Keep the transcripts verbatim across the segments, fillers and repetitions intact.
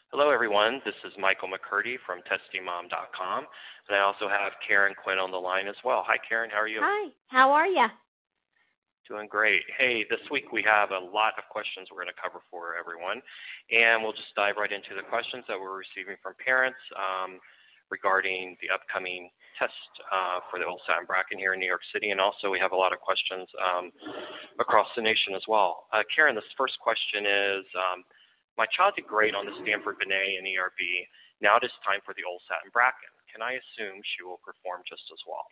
Hello, everyone. This is Michael McCurdy from testing mom dot com, and I also have Karen Quinn on the line as well. Hi, Karen. How are you? Hi. How are you? Doing great. Hey, this week we have a lot of questions we're going to cover for everyone, and we'll just dive right into the questions that we're receiving from parents um, regarding the upcoming test uh, for the LSAT and Bracken here in New York City, and also we have a lot of questions um, across the nation as well. Uh, Karen, this first question is, um, my child did great on the Stanford Binet and E R B. Now it is time for the LSAT and Bracken. Can I assume she will perform just as well?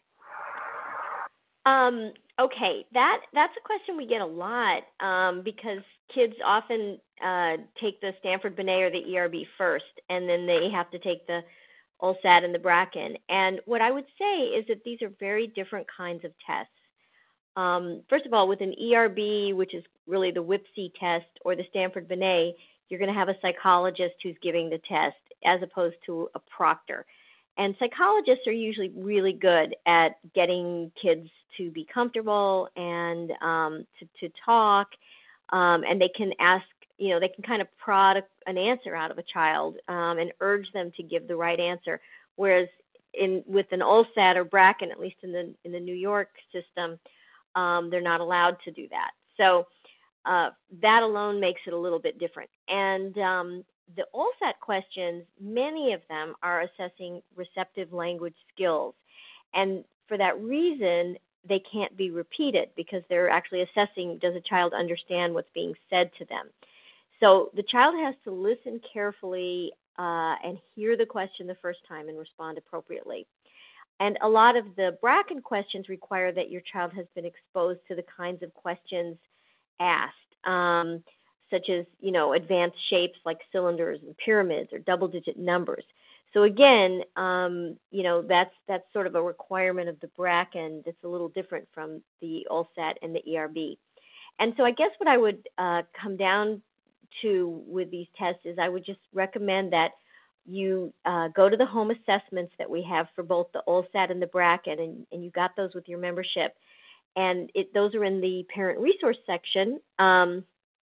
Um, okay, that that's a question we get a lot um, because kids often uh, take the Stanford Binet or the E R B first, and then they have to take the LSAT and the Bracken. And what I would say is that these are very different kinds of tests. Um, first of all, with an E R B, which is really the W I P C test, or the Stanford Binet, you're going to have a psychologist who's giving the test as opposed to a proctor. And psychologists are usually really good at getting kids to be comfortable and um, to, to talk, um, and they can ask, you know, they can kind of prod a, an answer out of a child um, and urge them to give the right answer. Whereas in with an LSAT or Bracken, at least in the in the New York system, um, they're not allowed to do that. So uh, that alone makes it a little bit different. And um, the LSAT questions, many of them are assessing receptive language skills. And for that reason, they can't be repeated because they're actually assessing, does a child understand what's being said to them? So the child has to listen carefully uh, and hear the question the first time and respond appropriately. And a lot of the Bracken questions require that your child has been exposed to the kinds of questions asked. Um, such as, you know, advanced shapes like cylinders and pyramids or double-digit numbers. So again, um, you know, that's that's sort of a requirement of the Bracken that's a little different from the LSAT and the E R B. And so I guess what I would uh, come down to with these tests is I would just recommend that you uh, go to the home assessments that we have for both the LSAT and the Bracken, and, and you got those with your membership. And it, those are in the parent resource section. Um,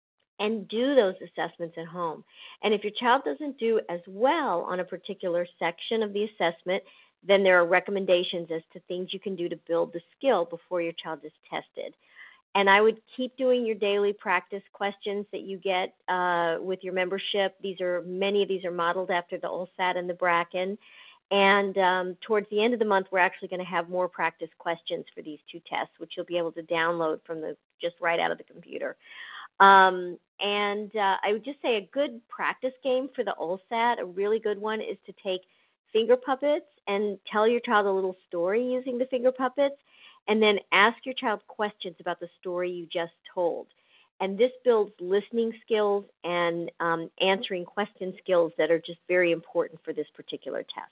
and do those assessments at home. And if your child doesn't do as well on a particular section of the assessment, then there are recommendations as to things you can do to build the skill before your child is tested. And I would keep doing your daily practice questions that you get uh, with your membership. These are many of these are modeled after the LSAT and the Bracken. And um, towards the end of the month, we're actually going to have more practice questions for these two tests, which you'll be able to download from the just right out of the computer. Um, and uh, I would just say a good practice game for the LSAT, a really good one, is to take finger puppets and tell your child a little story using the finger puppets, and then ask your child questions about the story you just told. And this builds listening skills and um, answering question skills that are just very important for this particular test.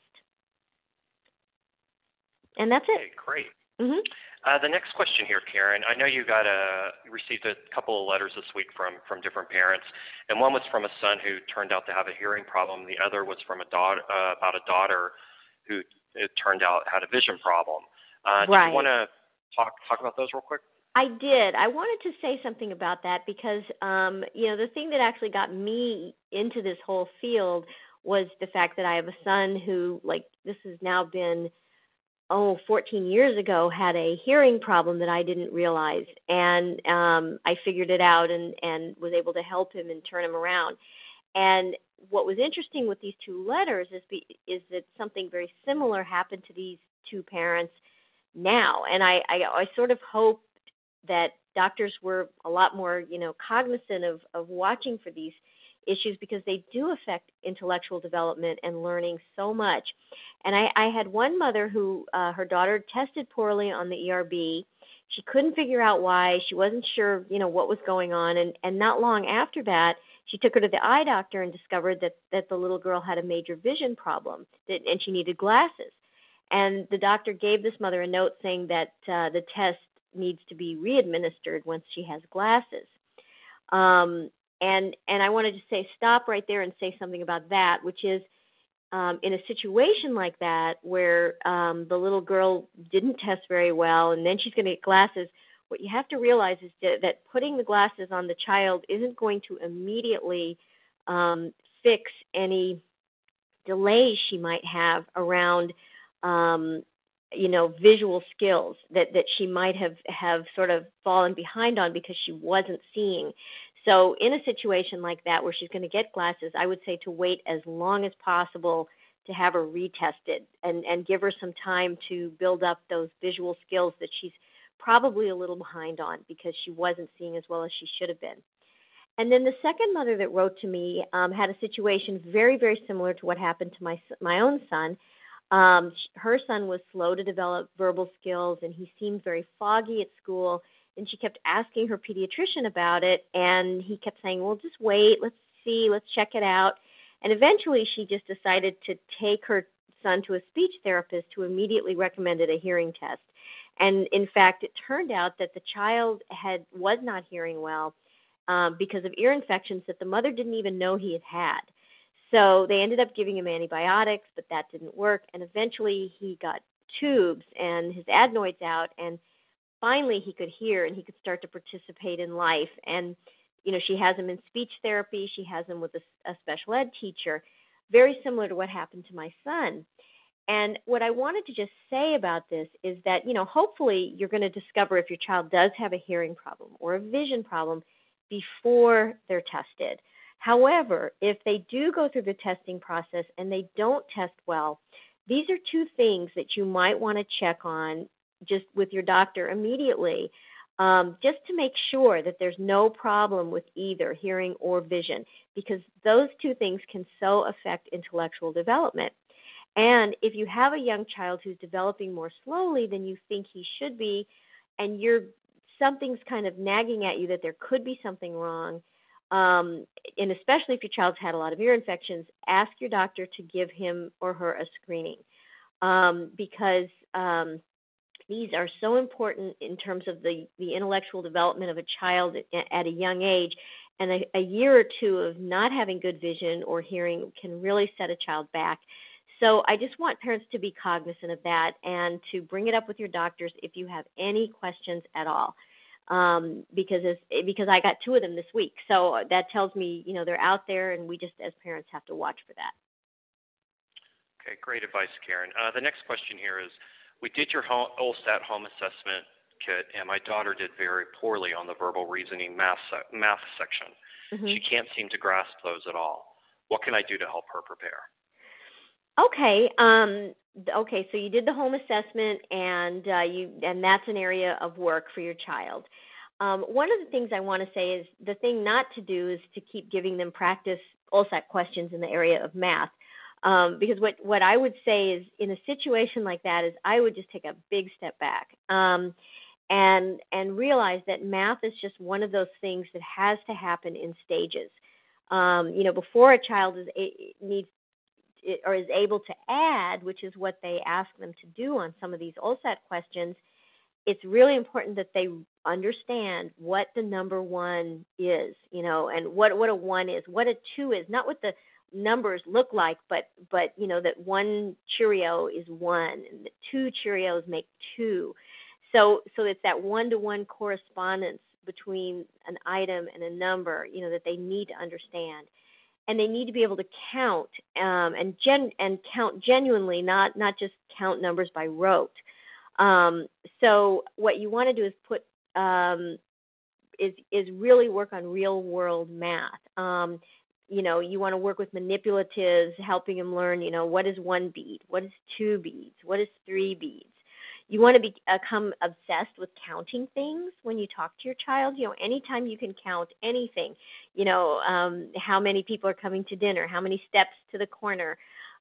And that's it. Okay, great. Mm-hmm. Uh, the next question here, Karen. I know you got a received a couple of letters this week from from different parents, and one was from a son who turned out to have a hearing problem. The other was from a daughter uh, about a daughter who it turned out had a vision problem. Uh, right. Do you want to talk talk about those real quick? I did. I wanted to say something about that because, um, you know, the thing that actually got me into this whole field was the fact that I have a son who, like, this has now been oh, fourteen years ago, had a hearing problem that I didn't realize. And um, I figured it out and, and was able to help him and turn him around. And what was interesting with these two letters is, be, is that something very similar happened to these two parents now. And I, I, I sort of hoped that doctors were a lot more, you know, cognizant of, of watching for these issues because they do affect intellectual development and learning so much. And I, I had one mother who, uh, her daughter tested poorly on the E R B. She couldn't figure out why. She wasn't sure, you know, what was going on. And, and not long after that, she took her to the eye doctor and discovered that, that the little girl had a major vision problem that, and she needed glasses. And the doctor gave this mother a note saying that uh, the test needs to be readministered once she has glasses. Um, and and I wanted to say stop right there and say something about that, which is um, in a situation like that where um, the little girl didn't test very well and then she's going to get glasses, what you have to realize is that, that putting the glasses on the child isn't going to immediately um, fix any delays she might have around, um, you know, visual skills that, that she might have, have sort of fallen behind on because she wasn't seeing. So in a situation like that where she's going to get glasses, I would say to wait as long as possible to have her retested and, and give her some time to build up those visual skills that she's probably a little behind on because she wasn't seeing as well as she should have been. And then the second mother that wrote to me um, had a situation very, very similar to what happened to my my own son. Um, her son was slow to develop verbal skills, and he seemed very foggy at school. And she kept asking her pediatrician about it, and he kept saying, well, just wait, let's see, let's check it out. And eventually she just decided to take her son to a speech therapist who immediately recommended a hearing test. And in fact, it turned out that the child had was not hearing well um, because of ear infections that the mother didn't even know he had had. So they ended up giving him antibiotics, but that didn't work. And eventually he got tubes and his adenoids out, and finally he could hear and he could start to participate in life. And, you know, she has him in speech therapy. She has him with a, a special ed teacher, very similar to what happened to my son. And what I wanted to just say about this is that, you know, hopefully you're going to discover if your child does have a hearing problem or a vision problem before they're tested. However, if they do go through the testing process and they don't test well, these are two things that you might want to check on just with your doctor immediately, um, just to make sure that there's no problem with either hearing or vision, because those two things can so affect intellectual development. And if you have a young child who's developing more slowly than you think he should be, and you're something's kind of nagging at you that there could be something wrong, um, and especially if your child's had a lot of ear infections, ask your doctor to give him or her a screening, um, because um, these are so important in terms of the, the intellectual development of a child at, at a young age. And a, a year or two of not having good vision or hearing can really set a child back. So I just want parents to be cognizant of that and to bring it up with your doctors if you have any questions at all. Um, because as, because I got two of them this week. So that tells me, you know, they're out there, and we just as parents have to watch for that. Okay, great advice, Karen. Uh, the next question here is, we did your home, OLSAT home assessment kit, and my daughter did very poorly on the verbal reasoning math, math section. Mm-hmm. She can't seem to grasp those at all. What can I do to help her prepare? Okay. Um, okay. So you did the home assessment, and uh, you, and that's an area of work for your child. Um, one of the things I want to say is the thing not to do is to keep giving them practice OLSAT questions in the area of math, um, because what what I would say is in a situation like that is I would just take a big step back, um, and and realize that math is just one of those things that has to happen in stages. Um, you know, before a child is a, needs or is able to add, which is what they ask them to do on some of these OLSAT questions, it's really important that they understand what the number one is, you know, and what, what a one is, what a two is, not what the numbers look like, but, but you know, that one Cheerio is one, and that two Cheerios make two. So, so it's that one-to-one correspondence between an item and a number, you know, that they need to understand. And they need to be able to count um, and gen- and count genuinely, not not just count numbers by rote. Um, so what you want to do is put um, is is really work on real world math. Um, you know, you want to work with manipulatives, helping them learn. You know, what is one bead? What is two beads? What is three beads? You want to become obsessed with counting things when you talk to your child. You know, anytime you can count anything, you know, um, how many people are coming to dinner, how many steps to the corner,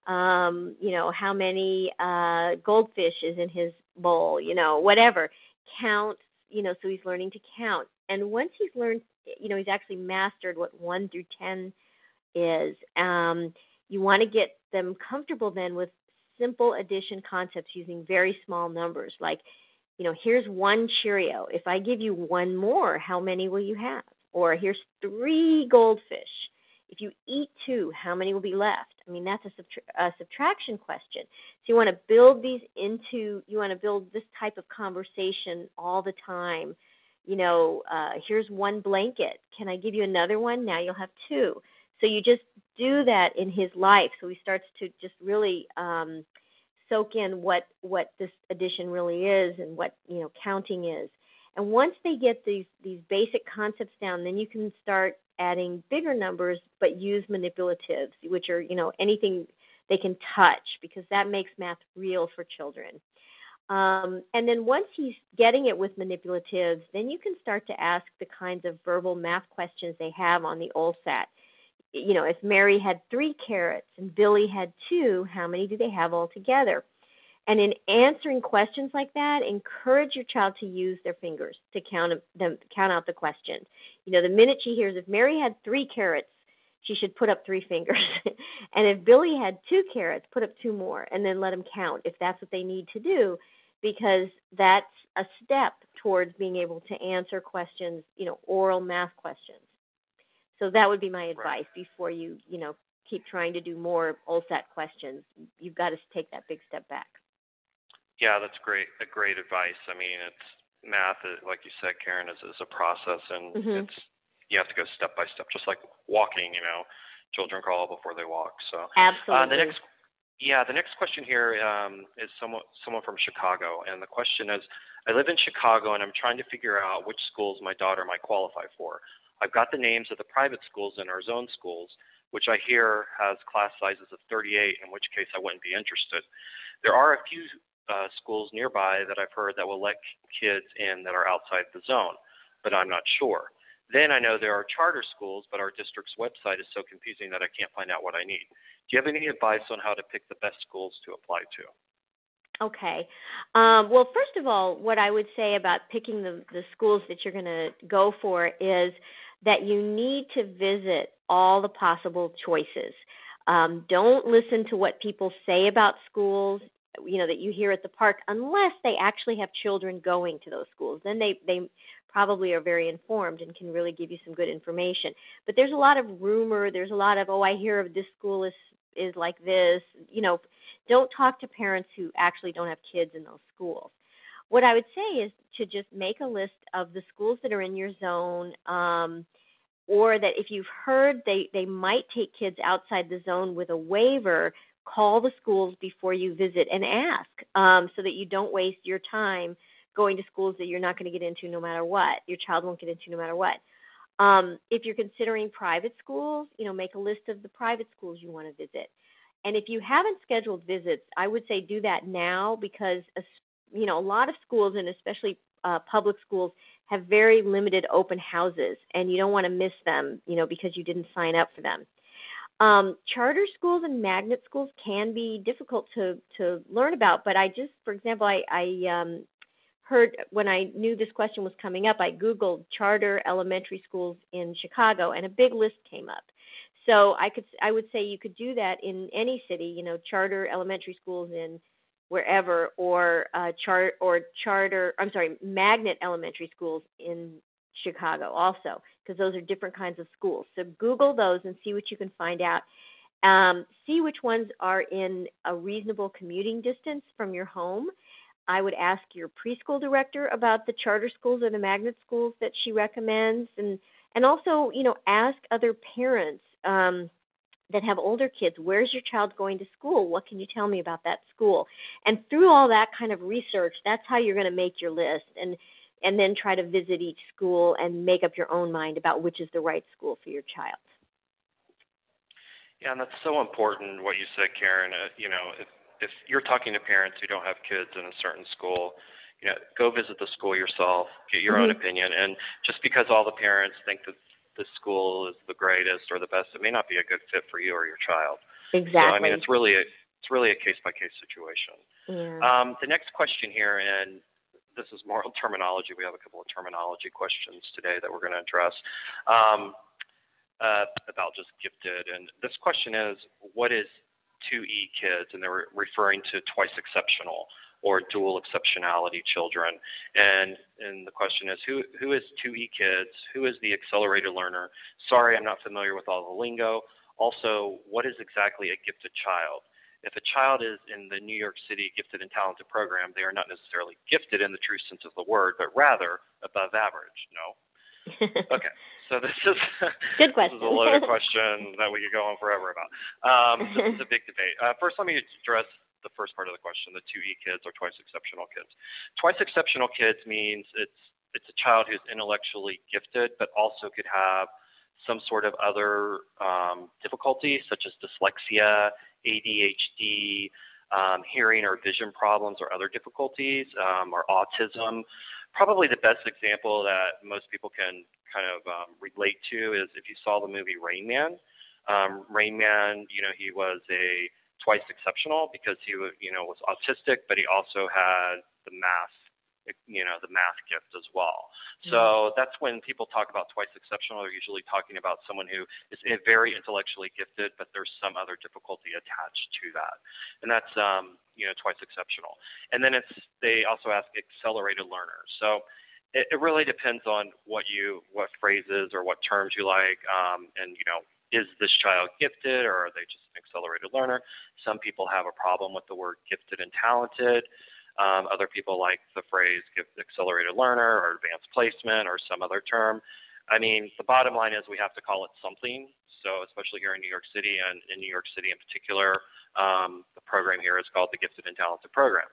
um, you know, how many uh, goldfish is in his bowl, you know, whatever. Count, you know, so he's learning to count. And once he's learned, you know, he's actually mastered what one through ten is, um, you want to get them comfortable then with simple addition concepts using very small numbers. Like, you know, here's one Cheerio. If I give you one more, how many will you have? Or here's three goldfish. If you eat two, how many will be left? I mean, that's a, subtra- a subtraction question. So you want to build these into, you want to build this type of conversation all the time. You know, uh, here's one blanket. Can I give you another one? Now you'll have two. So you just do that in his life, so he starts to just really um, soak in what what this addition really is and what, you know, counting is. And once they get these these basic concepts down, then you can start adding bigger numbers, but use manipulatives, which are, you know, anything they can touch, because that makes math real for children. Um, and then once he's getting it with manipulatives, then you can start to ask the kinds of verbal math questions they have on the O L S A T. You know, if Mary had three carrots and Billy had two, how many do they have altogether? And in answering questions like that, encourage your child to use their fingers to count them, count out the question. You know, the minute she hears, if Mary had three carrots, she should put up three fingers. And if Billy had two carrots, put up two more, and then let them count if that's what they need to do, because that's a step towards being able to answer questions, you know, oral math questions. So that would be my advice. Right. Before you, you know, keep trying to do more O L S A T questions. You've got to take that big step back. Yeah, that's great. A great advice. I mean, it's math, like you said, Karen, is, is a process, and mm-hmm. it's you have to go step by step, just like walking. You know, children crawl before they walk. So absolutely. Uh, the next, yeah, the next question here um, is someone someone from Chicago, and the question is: I live in Chicago, and I'm trying to figure out which schools my daughter might qualify for. I've got the names of the private schools in our zone schools, which I hear has class sizes of thirty-eight, in which case I wouldn't be interested. There are a few uh, schools nearby that I've heard that will let kids in that are outside the zone, but I'm not sure. Then I know there are charter schools, but our district's website is so confusing that I can't find out what I need. Do you have any advice on how to pick the best schools to apply to? Okay. Um, well, first of all, what I would say about picking the, the schools that you're going to go for is that you need to visit all the possible choices. Um, don't listen to what people say about schools, you know, that you hear at the park, unless they actually have children going to those schools. Then they, they probably are very informed and can really give you some good information. But there's a lot of rumor. There's a lot of, oh, I hear of this school is is like this. You know, don't talk to parents who actually don't have kids in those schools. What I would say is to just make a list of the schools that are in your zone, um, or that if you've heard they, they might take kids outside the zone with a waiver, call the schools before you visit and ask, um, so that you don't waste your time going to schools that you're not going to get into no matter what, your child won't get into no matter what. Um, if you're considering private schools, you know, make a list of the private schools you want to visit. And if you haven't scheduled visits, I would say do that now, because, you know, a lot of schools, and especially uh, public schools, have very limited open houses, and you don't want to miss them, you know, because you didn't sign up for them. Um, charter schools and magnet schools can be difficult to, to learn about, but I just, for example, I, I um, heard when I knew this question was coming up, I Googled charter elementary schools in Chicago, and a big list came up. So I could, I would say you could do that in any city, you know, charter elementary schools in wherever, or uh, chart or charter, I'm sorry, magnet elementary schools in Chicago also, because those are different kinds of schools. So Google those and see what you can find out. Um, see which ones are in a reasonable commuting distance from your home. I would ask your preschool director about the charter schools or the magnet schools that she recommends, and and also, you know, ask other parents um, that have older kids, where's your child going to school? What can you tell me about that school? And through all that kind of research, that's how you're going to make your list, and and then try to visit each school and make up your own mind about which is the right school for your child. Yeah, and that's so important what you said, Karen. Uh, you know, if, if you're talking to parents who don't have kids in a certain school, you know, go visit the school yourself, get your mm-hmm. own opinion. And just because all the parents think that this school is the greatest or the best, it may not be a good fit for you or your child. Exactly. So, I mean, it's really a, it's really a case-by-case situation. Yeah. Um, the next question here, and this is more terminology. We have a couple of terminology questions today that we're going to address um, uh, about just gifted. And this question is, what is two E kids? And they're referring to twice exceptional or dual exceptionality children. And and the question is, who who is two E kids? Who is the accelerated learner? Sorry, I'm not familiar with all the lingo. Also, what is exactly a gifted child? If a child is in the New York City Gifted and Talented program, they are not necessarily gifted in the true sense of the word, but rather above average. No? Okay. so this is Good question. This is a loaded question that we could go on forever about. Um, this is a big debate. Uh, first, let me address the first part of the question: the two E kids or twice exceptional kids. Twice exceptional kids means it's it's a child who's intellectually gifted, but also could have some sort of other um, difficulties, such as dyslexia, A D H D, um, hearing or vision problems, or other difficulties, um, or autism. Probably the best example that most people can kind of um, relate to is if you saw the movie Rain Man. Um, Rain Man, you know, he was a twice exceptional because he, you know, was autistic, but he also had the math, you know, the math gift as well. So mm-hmm. that's when people talk about twice exceptional, they're usually talking about someone who is very intellectually gifted, but there's some other difficulty attached to that. And that's, um, you know, twice exceptional. And then it's, they also ask accelerated learners. So it, it really depends on what you, what phrases or what terms you like. Um, and, you know, is this child gifted or are they just an accelerated learner? Some people have a problem with the word gifted and talented. Um, other people like the phrase accelerated learner or advanced placement or some other term. I mean, the bottom line is we have to call it something. So especially here in New York City and in New York City in particular, um, the program here is called the Gifted and Talented Program.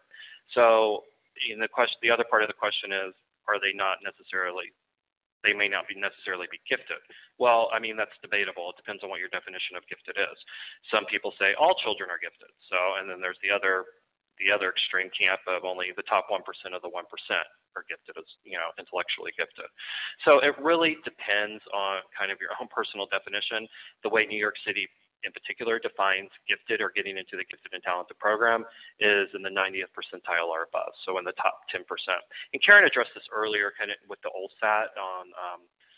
So in the question, the other part of the question is, are they not necessarily, they may not be necessarily be gifted. Well, I mean, that's debatable. It depends on what your definition of gifted is. Some people say all children are gifted. So, and then there's the other the other extreme camp of only the top one percent of the one percent are gifted as, you know, intellectually gifted. So it really depends on kind of your own personal definition. The way New York City in particular defines gifted or getting into the gifted and talented program is in the ninetieth percentile or above, so in the top ten percent. And Karen addressed this earlier kind of with the OLSAT on um,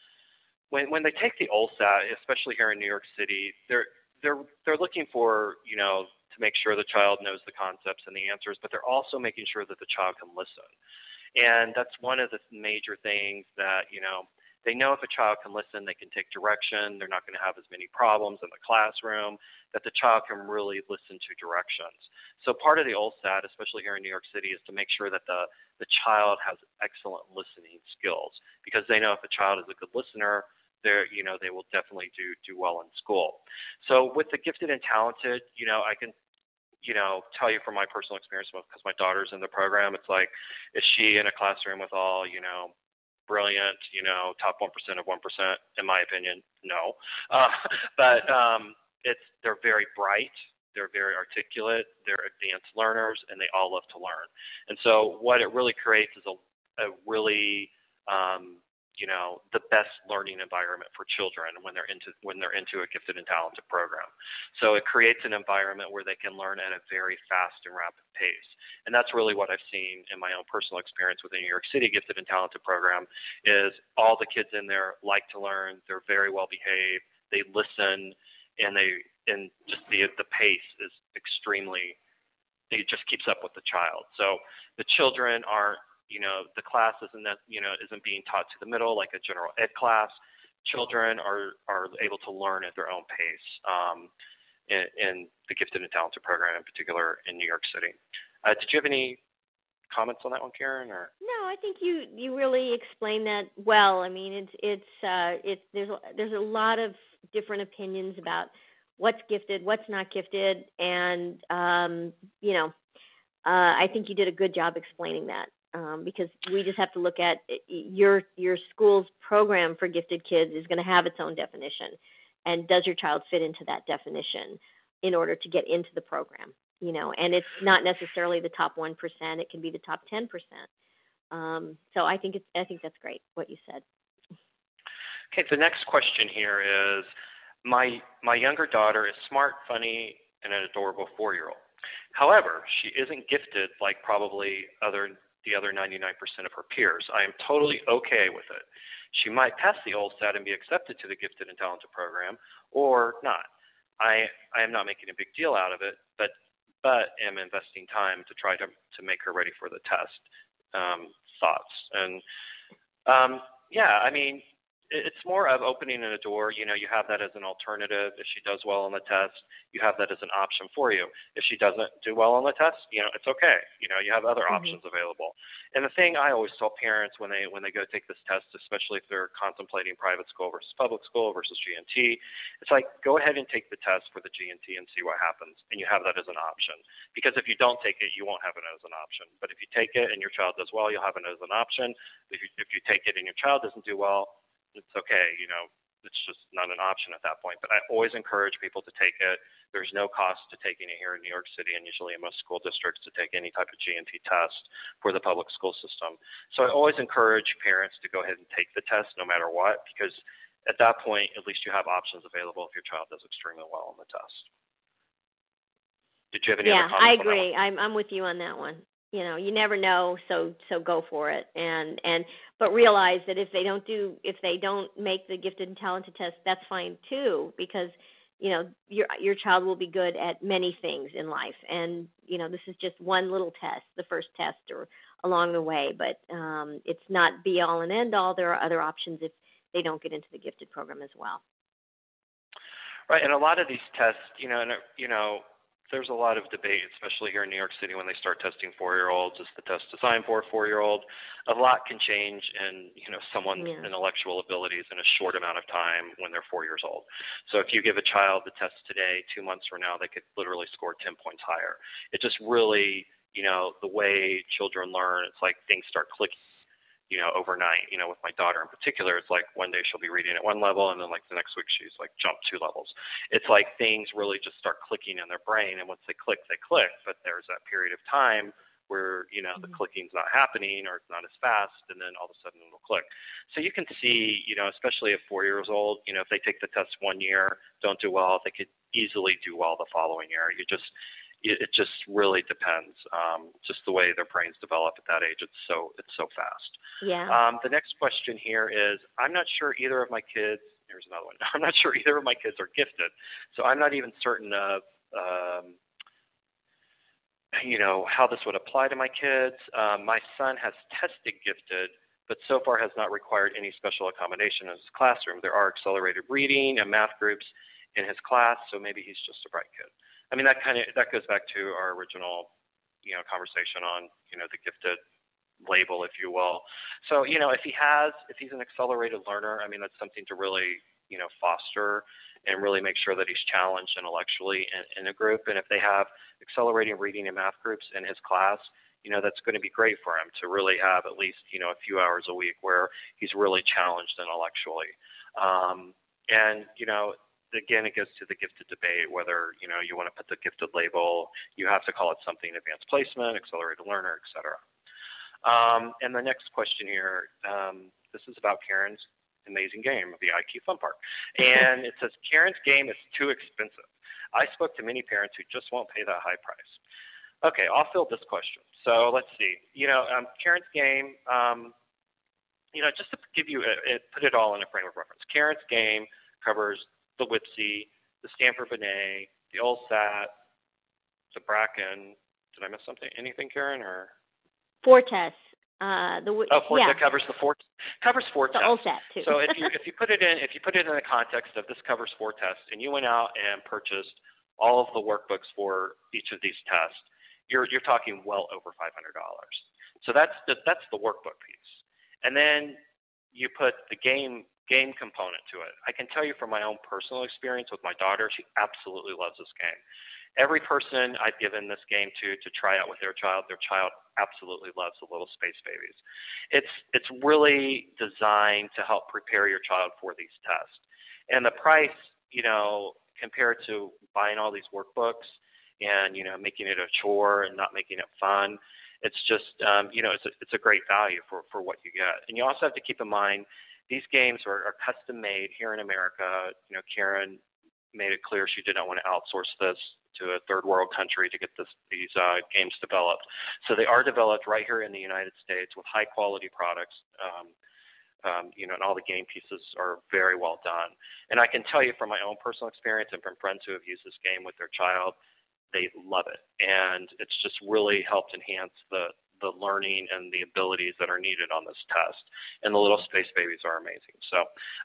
when when they take the OLSAT, especially here in New York City, they're they're they're looking for, you know, to make sure the child knows the concepts and the answers, but they're also making sure that the child can listen. And that's one of the major things that, you know, they know if a child can listen, they can take direction, they're not going to have as many problems in the classroom, that the child can really listen to directions. So part of the OLSAT, especially here in New York City, is to make sure that the, the child has excellent listening skills, because they know if a child is a good listener, they're, you know, they will definitely do, do well in school. So with the gifted and talented, you know, I can, you know, tell you from my personal experience, because my daughter's in the program, it's like, is she in a classroom with all, you know, brilliant, you know, top one percent of one percent? In my opinion, no. Uh, but um, it's, they're very bright, they're very articulate, they're advanced learners, and they all love to learn. And so what it really creates is a, a really, um, you know, the best learning environment for children when they're into when they're into a gifted and talented program. So it creates an environment where they can learn at a very fast and rapid pace. And that's really what I've seen in my own personal experience with the New York City Gifted and Talented Program is all the kids in there like to learn, they're very well behaved, they listen, and they and just the the pace is extremely, it just keeps up with the child. So the children aren't, you know, the class isn't that, you know, isn't being taught to the middle like a general ed class. Children are, are able to learn at their own pace um, in, in the Gifted and Talented Program, in particular in New York City. Uh, did you have any comments on that one, Karen? Or no, I think you, you really explained that well. I mean, it's it's uh, it's there's there's a lot of different opinions about what's gifted, what's not gifted, and um, you know, uh, I think you did a good job explaining that. Um, because we just have to look at your your school's program for gifted kids is going to have its own definition, and does your child fit into that definition in order to get into the program? You know, and it's not necessarily the top one percent; it can be the top ten percent. Um, so I think it's I think that's great what you said. Okay, the next question here is my my younger daughter is smart, funny, and an adorable four-year-old. However, she isn't gifted like probably other. the other ninety-nine percent of her peers. I am totally okay with it. She might pass the OLSAT and be accepted to the Gifted and Talented Program, or not. I I am not making a big deal out of it, but but am investing time to try to to make her ready for the test. Um, thoughts and um, yeah, I mean, it- it's more of opening a door. You know, you have that as an alternative. If she does well on the test, you have that as an option for you. If she doesn't do well on the test, you know, it's okay. You know, you have other Mhm. options available. And the thing I always tell parents when they when they go take this test, especially if they're contemplating private school versus public school versus G and T, it's like go ahead and take the test for the G and T and see what happens, and you have that as an option. Because if you don't take it, you won't have it as an option. But if you take it and your child does well, you'll have it as an option. If you if you take it and your child doesn't do well, it's okay. You know, it's just not an option at that point. But I always encourage people to take it. There's no cost to taking it here in New York City and usually in most school districts to take any type of G and T test for the public school system. So I always encourage parents to go ahead and take the test no matter what, because at that point, at least you have options available if your child does extremely well on the test. Did you have any Yeah, other comments I on that agree. one? I'm I'm with you on that one. You know, you never know, so so go for it. And and but realize that if they don't do if they don't make the gifted and talented test, that's fine too, because you know your your child will be good at many things in life. And you know, this is just one little test, the first test or along the way, but um it's not be all and end all. There are other options if they don't get into the gifted program as well. Right, and a lot of these tests, you know, and, uh, you know, there's a lot of debate, especially here in New York City, when they start testing four-year-olds. Is the test designed for a four-year-old? A lot can change in, you know, someone's Yeah. intellectual abilities in a short amount of time when they're four years old. So if you give a child the test today, two months from now, they could literally score ten points higher. It just really, you know, the way children learn, it's like things start clicking, you know, overnight. You know, with my daughter in particular, it's like one day she'll be reading at one level, and then like the next week she's like jumped two levels. It's like things really just start clicking in their brain, and once they click, they click. But there's that period of time where, you know, the Mhm. clicking's not happening or it's not as fast, and then all of a sudden it'll click. So you can see, you know, especially at four years old, you know, if they take the test one year, don't do well, they could easily do well the following year. You just it it just really depends. Um, just the way their brains develop at that age, it's so it's so fast. Yeah. Um, the next question here is, I'm not sure either of my kids. Here's another one. I'm not sure either of my kids are gifted, so I'm not even certain of, um, you know, how this would apply to my kids. Um, my son has tested gifted, but so far has not required any special accommodation in his classroom. There are accelerated reading and math groups in his class, so maybe he's just a bright kid. I mean, that kind of that goes back to our original, you know, conversation on, you know, the gifted label, if you will. So, you know, if he has, if he's an accelerated learner, I mean, that's something to really, you know, foster and really make sure that he's challenged intellectually in, in a group. And if they have accelerating reading and math groups in his class, you know, that's going to be great for him to really have at least, you know, a few hours a week where he's really challenged intellectually. Um, and, you know, again, it goes to the gifted debate, whether, you know, you want to put the gifted label, you have to call it something advanced placement, accelerated learner, et cetera. Um, and the next question here, um, this is about Karen's amazing game, the I Q Fun Park. And it says, Karen's game is too expensive. I spoke to many parents who just won't pay that high price. Okay, I'll fill this question. So let's see. You know, um, Karen's game, um, you know, just to give you, a, a, put it all in a frame of reference. Karen's game covers the W I P S I, the Stanford Binet, the LSAT, the Bracken. Did I miss something? Anything, Karen, or? Four tests. Uh, the Oh, four, yeah. that covers the four covers four the tests. LSAT too. So if you if you put it in if you put it in the context of this covers four tests, and you went out and purchased all of the workbooks for each of these tests, you're you're talking well over five hundred dollars. So that's the, that's the workbook piece, and then you put the game game component to it. I can tell you from my own personal experience with my daughter, she absolutely loves this game. Every person I've given this game to to try out with their child, their child absolutely loves the Little Space Babies. It's it's really designed to help prepare your child for these tests. And the price, you know, compared to buying all these workbooks and, you know, making it a chore and not making it fun, it's just, um, you know, it's a, it's a great value for, for what you get. And you also have to keep in mind, these games are, are custom made here in America. You know, Karen made it clear she did not want to outsource this to a third world country to get this, these uh, games developed. So they are developed right here in the United States with high quality products. Um, um, you know, and all the game pieces are very well done. And I can tell you from my own personal experience and from friends who have used this game with their child, they love it. And it's just really helped enhance the, the learning and the abilities that are needed on this test. And the little space babies are amazing. So,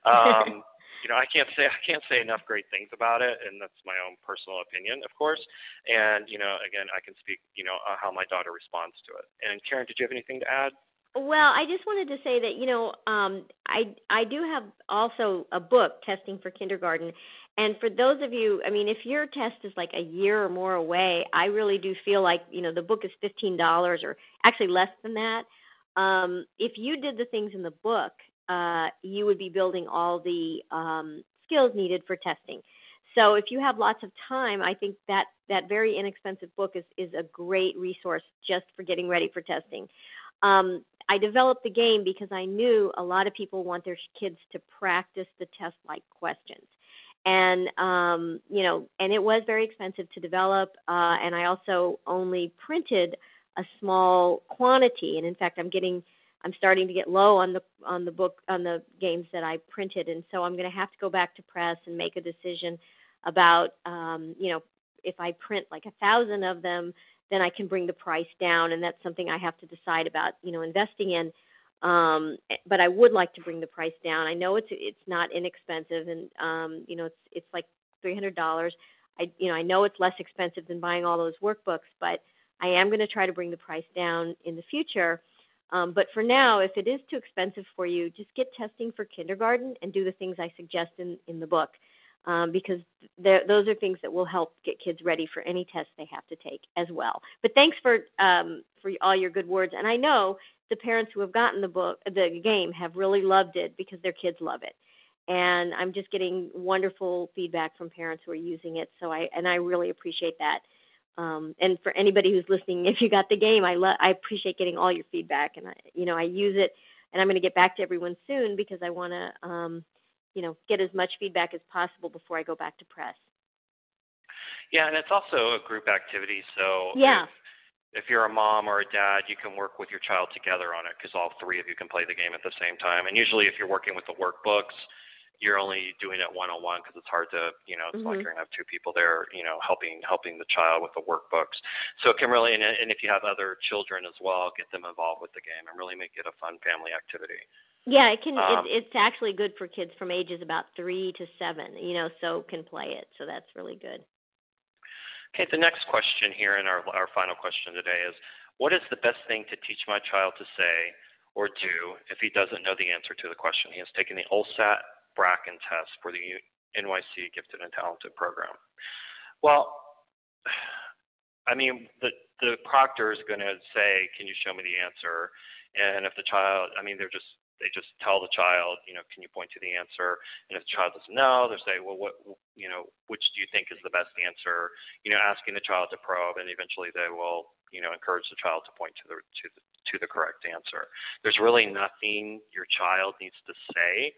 um, you know, I can't say I can't say enough great things about it, and that's my own personal opinion, of course. And you know, again, I can speak, you know, uh, how my daughter responds to it. And Karen, did you have anything to add? Well, I just wanted to say that, you know, um, I I do have also a book, Testing for Kindergarten. And for those of you, I mean, if your test is like a year or more away, I really do feel like, you know, the book is fifteen dollars or actually less than that. Um, if you did the things in the book, uh, you would be building all the um, skills needed for testing. So if you have lots of time, I think that that very inexpensive book is, is a great resource just for getting ready for testing. Um, I developed the game because I knew a lot of people want their kids to practice the test-like questions. And, um, you know, and it was very expensive to develop, uh, and I also only printed a small quantity. And in fact, I'm getting, I'm starting to get low on the on the book on the games that I printed, and so I'm going to have to go back to press and make a decision about, um, you know, if I print like a thousand of them, then I can bring the price down, and that's something I have to decide about, you know, investing in. Um, but I would like to bring the price down. I know it's it's not inexpensive, and um, you know, it's it's like three hundred dollars. I you know I know it's less expensive than buying all those workbooks, but I am going to try to bring the price down in the future. Um, but for now, if it is too expensive for you, just get Testing for Kindergarten and do the things I suggest in, in the book. Um, because those are things that will help get kids ready for any test they have to take as well. But thanks for um, for all your good words. And I know the parents who have gotten the book, the game, have really loved it because their kids love it. And I'm just getting wonderful feedback from parents who are using it. So I and I really appreciate that. Um, and for anybody who's listening, if you got the game, I lo- I appreciate getting all your feedback. And I, you know, I use it, and I'm going to get back to everyone soon because I want to. Um, you know, get as much feedback as possible before I go back to press. Yeah, and it's also a group activity. So yeah. if, if you're a mom or a dad, you can work with your child together on it because all three of you can play the game at the same time. And usually if you're working with the workbooks, you're only doing it one-on-one because it's hard to, you know, it's mm-hmm. like you're going to have two people there, you know, helping helping the child with the workbooks. So it can really, and, and if you have other children as well, get them involved with the game and really make it a fun family activity. Yeah, it can. Um, it, it's actually good for kids from ages about three to seven. You know, so can play it. So that's really good. Okay, the next question here, and our our final question today is: what is the best thing to teach my child to say or do if he doesn't know the answer to the question? He has taken the LSAT Bracken test for the N Y C Gifted and Talented program. Well, I mean, the the proctor is going to say, "Can you show me the answer?" And if the child, I mean, they're just They just tell the child, you know, can you point to the answer? And if the child doesn't know, they'll say, well, what, you know, which do you think is the best answer? You know, asking the child to probe, and eventually they will, you know, encourage the child to point to the to the to the correct answer. There's really nothing your child needs to say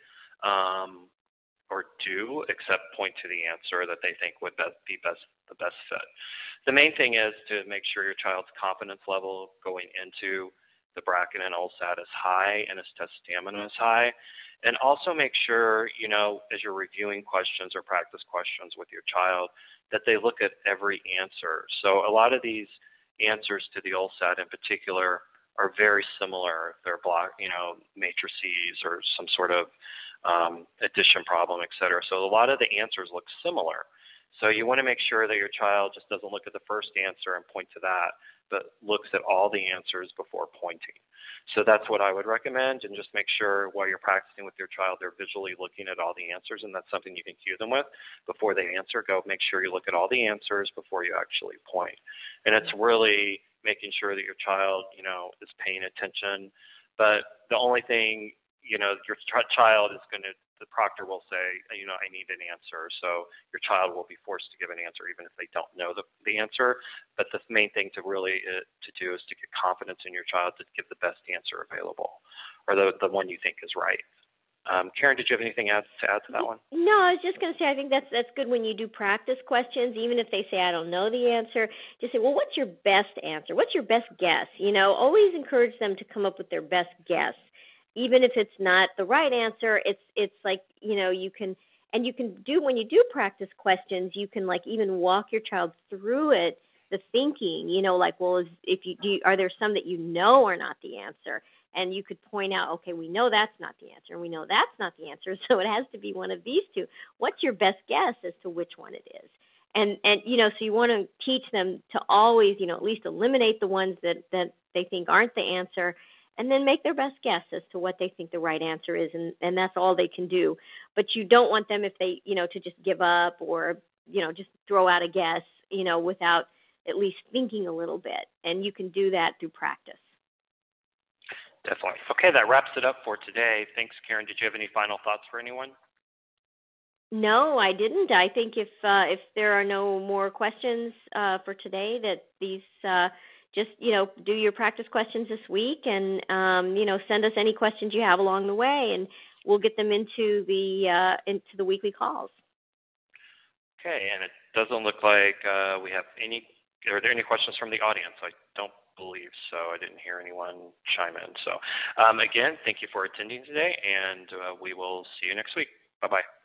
um, or do except point to the answer that they think would best, be best the best fit. The main thing is to make sure your child's confidence level going into the Bracken and LSAT is high and his test stamina is high. And also make sure, you know, as you're reviewing questions or practice questions with your child, that they look at every answer. So a lot of these answers to the LSAT in particular are very similar. They're block, you know, matrices or some sort of um, addition problem, et cetera. So a lot of the answers look similar. So you want to make sure that your child just doesn't look at the first answer and point to that, but looks at all the answers before pointing. So that's what I would recommend, and just make sure while you're practicing with your child, they're visually looking at all the answers, and that's something you can cue them with before they answer. Go make sure you look at all the answers before you actually point. And it's really making sure that your child, you know, is paying attention. But the only thing, you know, your ch- child is going to, the proctor will say, you know, I need an answer. So your child will be forced to give an answer even if they don't know the, the answer. But the main thing to really uh, to do is to get confidence in your child to give the best answer available, or the the one you think is right. Um, Karen, did you have anything add, to add to that one? No, I was just going to say I think that's that's good when you do practice questions. Even if they say I don't know the answer, just say, well, what's your best answer? What's your best guess? You know, always encourage them to come up with their best guess. Even if it's not the right answer, it's it's like, you know, you can, and you can do, when you do practice questions, you can like even walk your child through it the thinking, you know, like, well, is, if you do, are there some that you know are not the answer? And you could point out, okay, we know that's not the answer, and we know that's not the answer, so it has to be one of these two. What's your best guess as to which one it is? And, and you know, so you want to teach them to always, you know, at least eliminate the ones that, that they think aren't the answer, and then make their best guess as to what they think the right answer is, and, and that's all they can do. But you don't want them, if they, you know, to just give up or, you know, just throw out a guess, you know, without at least thinking a little bit. And you can do that through practice. Definitely. Okay, that wraps it up for today. Thanks, Karen. Did you have any final thoughts for anyone? No, I didn't. I think if uh, if there are no more questions uh, for today, that these uh, just you know do your practice questions this week, and um, you know send us any questions you have along the way, and we'll get them into the uh, into the weekly calls. Okay, and it doesn't look like uh, we have any. Are there any questions from the audience? I don't believe so. I didn't hear anyone chime in. So, um, again, thank you for attending today, and uh, we will see you next week. Bye bye.